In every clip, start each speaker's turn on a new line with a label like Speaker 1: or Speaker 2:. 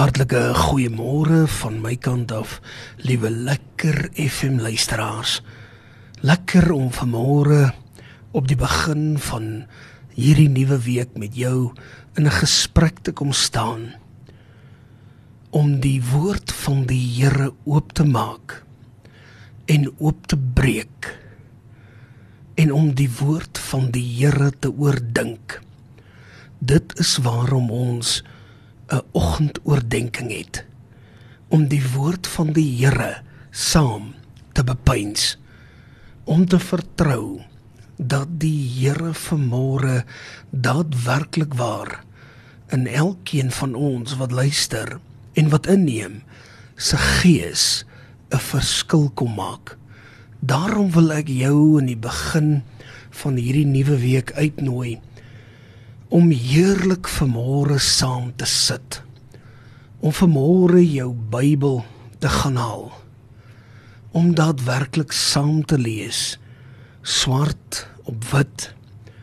Speaker 1: Hartlike goeiemôre van my kant af, liewe Lekker FM luisteraars. Lekker om vanmôre op die begin van hierdie nuwe week met jou in 'n gesprek te kom staan, om die woord van die Here oop te maak en oop te breek, en om die woord van die Here te oordink. Dit is waarom ons 'n oggendoordenking het, om die woord van die Here saam te bepeins, om te vertrou dat die Here vanmôre daadwerklik waar in elkeen van ons wat luister en wat inneem, se gees 'n verskil kom maak. Daarom wil ek jou in die begin van hierdie nuwe week uitnooi om heerlik vanmôre saam te sit, om vanmôre jou Bybel te gaan haal, om daadwerklik saam te lees, swart op wit,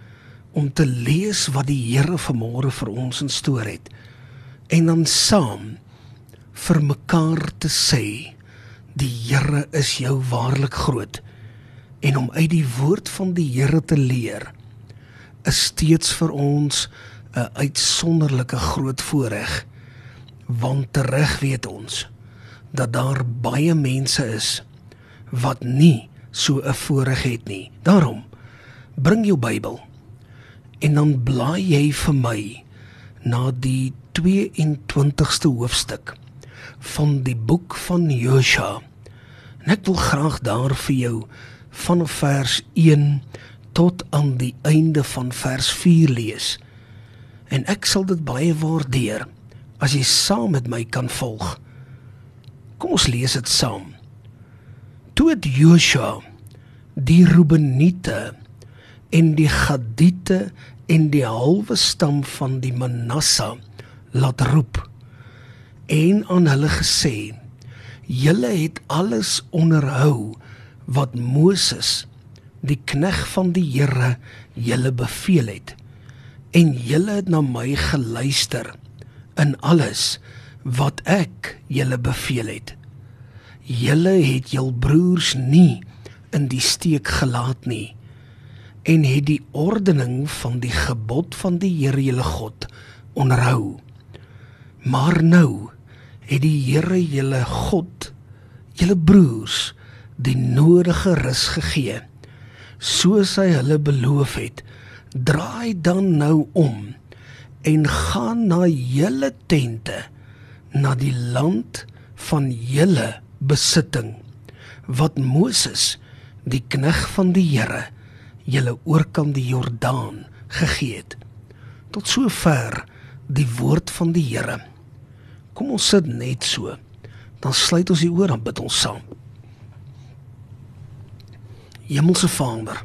Speaker 1: om te lees wat die Here vanmôre vir ons in stoor het, en dan saam vir mekaar te sê, die Here is jou waarlik groot, en om uit die woord van die Here te leer, is steeds vir ons 'n uitsonderlike groot voorreg, want tereg weet ons, dat daar baie mense is, wat nie so 'n voorreg het nie. Daarom, bring jou Bybel, en dan blaai jy vir my, na die 22ste hoofstuk, van die boek van Josua, en ek wil graag daar vir jou, van vers 1, tot aan die einde van vers 4 lees, en ek sal dit baie waardeer, as jy saam met my kan volg. Kom ons lees dit saam. Toe het Josua die Reubeniete en die Gadiete en die halwe stam van die Manasse laat roep, en aan hulle gesê, julle het alles onderhou wat Moses, die knegt van die Here, julle beveel het, en julle het na my geluister in alles wat ek julle beveel het. Julle het jul broers nie in die steek gelaat nie, en het die ordening van die gebod van die Here julle God onderhou. Maar nou het die Here julle God, julle broers, die nodige rus gegee, soos hy hulle beloof het. Draai dan nou om, en gaan na julle tente, na die land van julle besitting, wat Moses, die knegt van die Here, julle oorkant die Jordaan gegee het. Tot sover die woord van die Here. Kom ons sit net so, dan sluit ons die oor, dan bid ons saam. Hemelse Vader,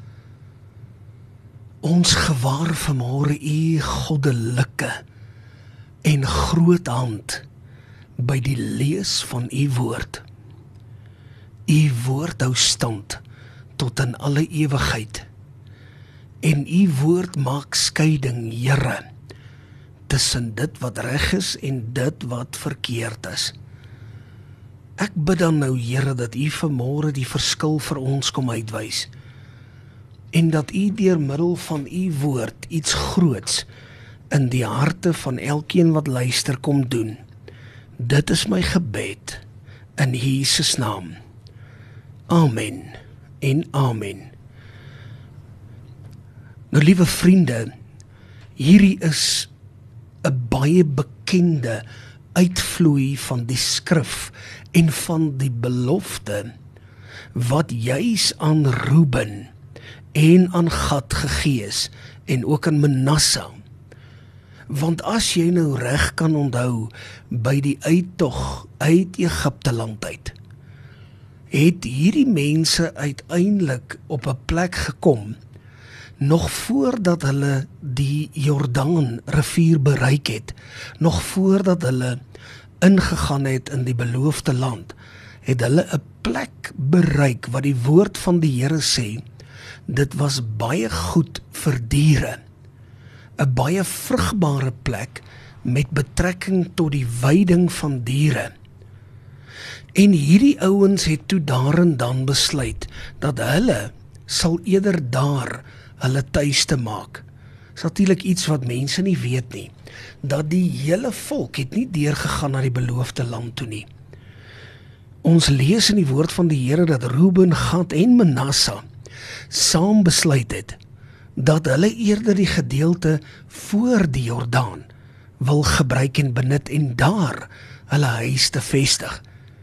Speaker 1: ons gewaar vanmôre u goddelike en groot hand by die lees van u woord. U woord hou stand tot in alle ewigheid, en u woord maak skeiding, Here, tussen dit wat reg is en dit wat verkeerd is. Ek bid dan nou, Here, dat u vanmôre die verskil vir ons kom uitwys, en dat u deur middel van u woord iets groots in die harte van elkeen wat luister kom doen. Dit is my gebed in Jesus naam. Amen en amen. Nou, liewe vriende, hierdie is 'n baie bekende uitvloei van die skrif en van die belofte wat juis aan Reuben en aan Gad gegee is, en ook aan Manasse. Want as jy nou reg kan onthou, by die uittog uit Egipte land uit, het hierdie mense uiteindelik op 'n plek gekom, nog voordat hulle die Jordaan rivier bereik het, nog voordat hulle ingegaan het in die beloofde land, het hulle 'n plek bereik wat die woord van die Here sê, dit was baie goed vir diere, 'n baie vrugbare plek met betrekking tot die veiding van diere. En hierdie ouens het toe daarin dan besluit, dat hulle sal eerder daar hulle tuiste maak. Dis natuurlik iets wat mense nie weet nie, dat die hele volk het nie deurgegaan na die beloofde land toe nie. Ons lees in die woord van die Here dat Reuben, Gad en Manasse saam besluit het, dat hulle eerder die gedeelte voor die Jordaan wil gebruik en benut en daar hulle huis te vestig.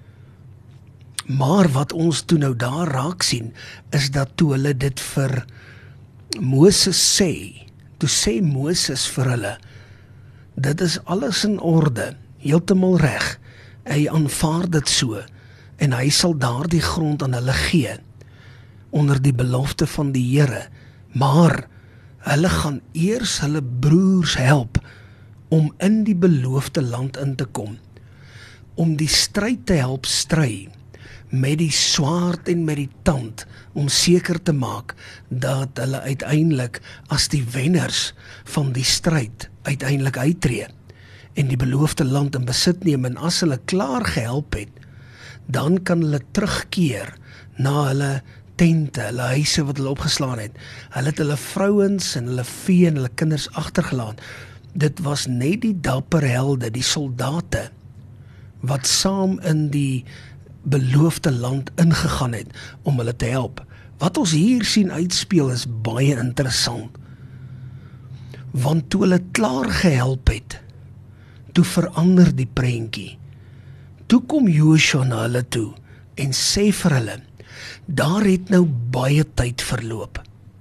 Speaker 1: Maar wat ons toe nou daar raak sien, is dat toe hulle dit vir Moses sê, toe sê Moses vir hulle, dit is alles in orde, heeltemal reg, hy aanvaar dit so, en hy sal daardie grond aan hulle gee, onder die belofte van die Here, maar hulle gaan eers hulle broers help, om in die beloofde land in te kom, om die stryd te help stry, met die swaard en met die tand, om seker te maak, dat hulle uiteindelik as die wenners van die stryd uiteindelik uittreë, en die beloofde land in besit neem, en as hulle klaar gehelp het, dan kan hulle terugkeer na hulle tente, hulle huise wat hulle opgeslaan het. Hulle het hulle vrouens en hulle vee en hulle kinders agtergelaat. Dit was net die dapper helde, die soldate, wat saam in die beloofde land ingegaan het, om hulle te help. Wat ons hier sien uitspeel is baie interessant. Want toe hulle klaar gehelp het, toe verander die prentjie. Toe kom Joshua na hulle toe, en sê vir hulle, daar het nou baie tyd verloop,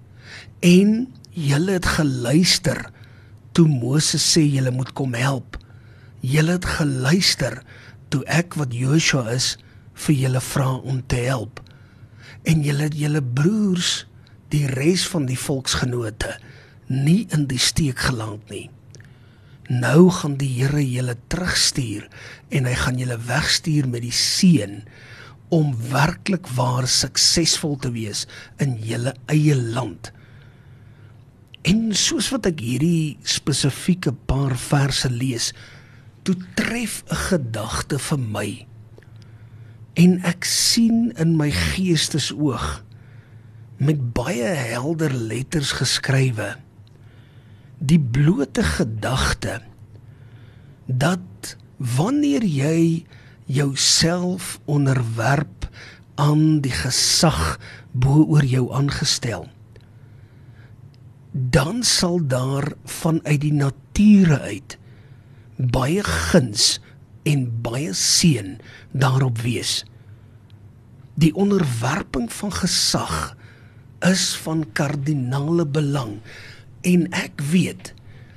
Speaker 1: en julle het geluister, toe Moses sê julle moet kom help, julle het geluister, toe ek wat Joshua is, vir julle vra om te help, en julle het julle broers, die res van die volksgenote, nie in die steek gelaat nie. Nou gaan die Here julle terugstuur, en hy gaan julle wegstuur met die seën, om werklik waar suksesvol te wees in julle eie land. En soos wat ek hierdie spesifieke paar verse lees, toe tref 'n gedagte vir my, en ek sien in my geestesoog, met baie helder letters geskrywe, die blote gedagte, dat wanneer jy jouself onderwerp aan die gesag bo oor jou aangestel, dan sal daar vanuit die nature uit baie guns en baie seën daarop wees. Die onderwerping van gesag is van kardinale belang, en ek weet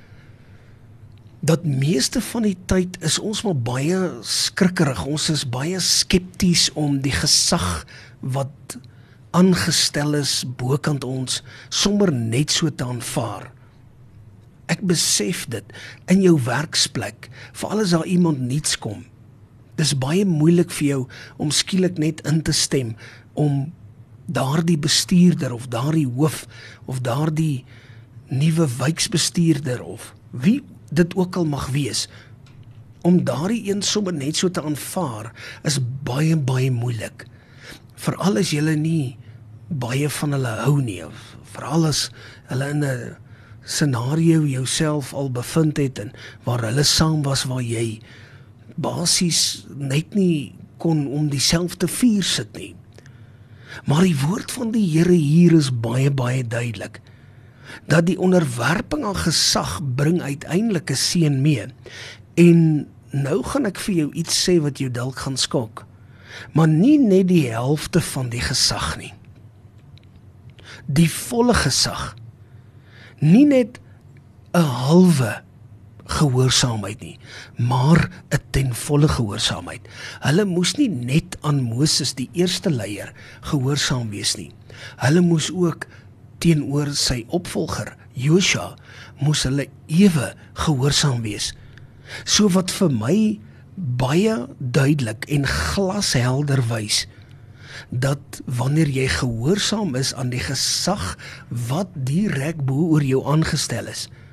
Speaker 1: dat meeste van die tyd is ons maar baie skrikkerig, ons is baie skepties om die gesag wat aangestel is bokant ons, sommer net so te aanvaar. Ek besef dit in jou werksplek, veral as daar iemand niets kom. Dis baie moeilik vir jou om skielik net in te stem, om daardie bestuurder of daardie hoof of daardie nuwe wijksbestuurder of wie dit ook al mag wees, om daardie een sommer net so te aanvaar, is baie, baie moeilik. Veral as julle nie baie van hulle hou nie, of veral as hulle in 'n scenario jouself al bevind het, en waar hulle saam was, waar jy basies net nie kon om dieselfde vuur sit nie. Maar die woord van die Here hier is baie, baie duidelik, dat die onderwerping aan gesag bring uiteindelik 'n seën mee. En nou gaan ek vir jou iets sê wat jou dalk gaan skok, maar nie net die helfte van die gesag nie. Die volle gesag. Nie net 'n halwe gehoorsaamheid nie, maar 'n ten volle gehoorsaamheid. Hulle moes nie net aan Moses, die eerste leier, gehoorsaam wees nie. Hulle moes ook teenoor sy opvolger, Joshua, moes hulle ewe gehoorsaam wees. So wat vir my baie duidelik en glashelder wys, dat wanneer jy gehoorsaam is aan die gesag wat direk bo oor jou aangestel is,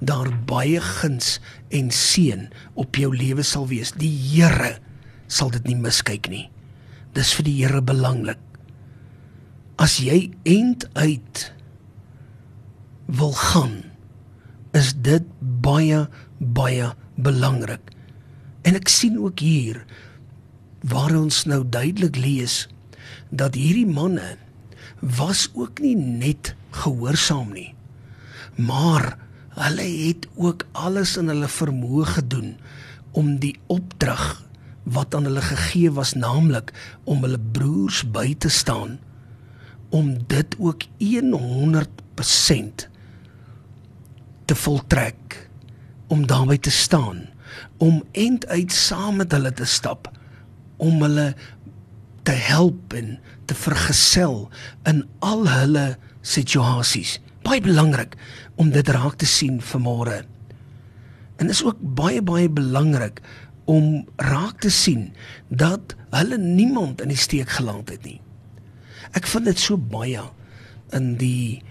Speaker 1: daar baie guns en seën op jou lewe sal wees. Die Here sal dit nie miskyk nie. Dis vir die Here belangrik. As jy eind uit wil gaan, is dit baie, baie belangrik. En ek sien ook hier, waar ons nou duidelik lees, dat hierdie manne was ook nie net gehoorsaam nie, maar hulle het ook alles in hulle vermoë gedoen om die opdrag wat aan hulle gegee was, naamlik om hulle broers by te staan, om dit ook 100% te voltrek, om daarby te staan, om eind uit saam met hulle te stap, om hulle te help en te vergesel in al hulle situasies. Baie belangrik om dit raak te sien vanmôre. En is ook baie, baie belangrik om raak te sien dat hulle niemand in die steek gelaat het nie. Ek vind dit so baie in die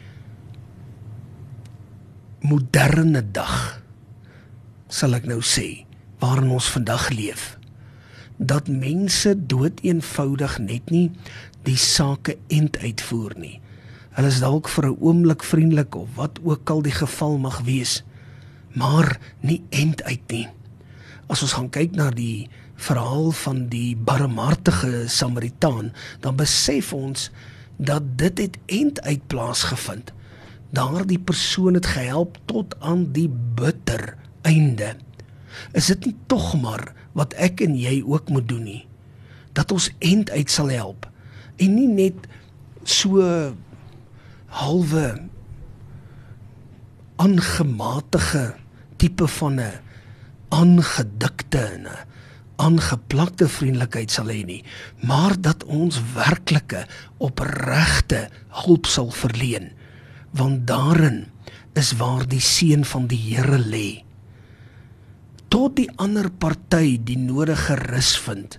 Speaker 1: moderne dag, sal ek nou sê, waarin ons vandag leef, dat mense dood eenvoudig net nie die sake end uitvoer nie. Hulle is dalk vir 'n oomblik vriendelik of wat ook al die geval mag wees, maar nie end uit nie. As ons gaan kyk na die verhaal van die barmhartige Samaritaan, dan besef ons dat dit het end uit plaasgevind. Daardie persoon het gehelp tot aan die bitter einde. Is dit nie tog maar wat ek en jy ook moet doen nie? Dat ons end uit sal help, en nie net so halwe aangematige tipe van 'n aangedikte en 'n aangeplakte vriendelikheid sal hê nie, maar dat ons werklike, opregte hulp sal verleen, want daarin is waar die seën van die Here lê. Tot die ander party die nodige rus vind.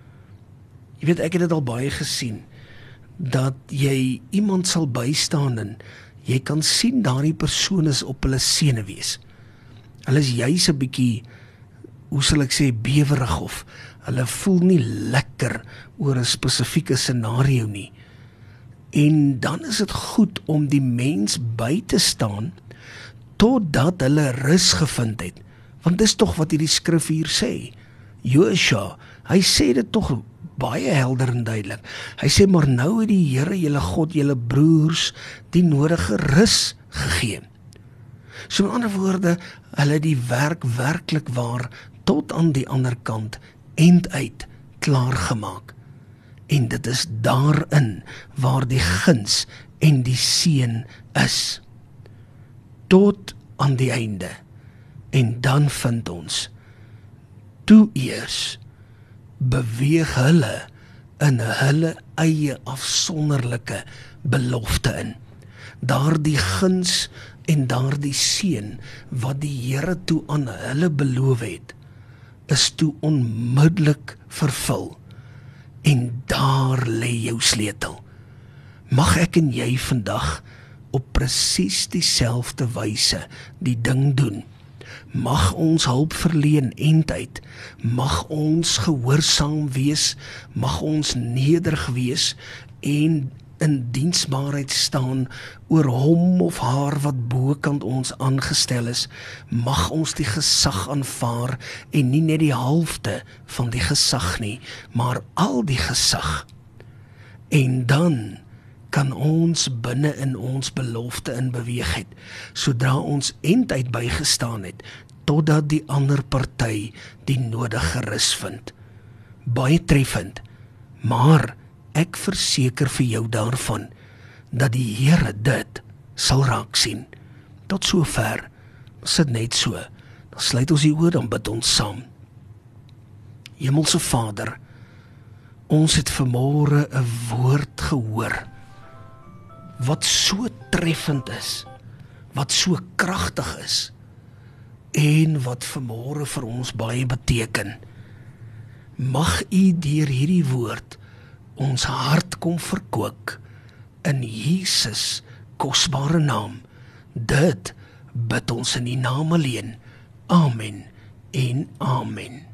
Speaker 1: Jy weet, ek het dit al baie gesien, dat jy iemand sal bystaan en jy kan sien daardie persoon is op hulle senuwees. Hulle is juis 'n bietjie, hoe sal ek sê, bewerig, of hulle voel nie lekker oor 'n spesifieke scenario nie. En dan is dit goed om die mens by te staan totdat hulle rus gevind het. Want dis tog wat hierdie skrif hier sê. Josua, hy sê dit tog baie helder en duidelik. Hy sê, maar nou het die Here julle God, julle broers, die nodige rus gegee. So met ander woorde, hulle het die werk werklik waar tot aan die ander kant end uit klaar gemaak. En dit is daarin waar die guns en die seën is. Tot aan die einde. En dan vind ons, toe eers beweeg hulle in hulle eie afsonderlike belofte in. Daardie guns en daardie seën wat die Here toe aan hulle beloof het, is toe onmiddellik vervul. En daar lê jou sleutel. Mag ek en jy vandag op presies dieselfde wyse die ding doen. Mag ons hulp verleen end uit, mag ons gehoorsaam wees, mag ons nederig wees en in diensbaarheid staan oor hom of haar wat bokant ons aangestel is. Mag ons die gesag aanvaar en nie net die helfte van die gesag nie, maar al die gesag. En dan kan ons binne in ons belofte in beweeg het, sodra ons end uit bygestaan het, totdat die ander party die nodige rus vind. Baie treffend, maar ek verseker vir jou daarvan, dat die Here dit sal raak sien. Tot sover, sit net so, dan sluit ons die oë, dan bid ons saam. Hemelse Vader, ons het vanmôre 'n woord gehoor, wat so treffend is, wat so kragtig is, en wat vanmôre vir ons baie beteken. Mag U deur hierdie woord ons hart kom verkoop, in Jesus kosbare naam, dit bid ons in die naam alleen. Amen en amen.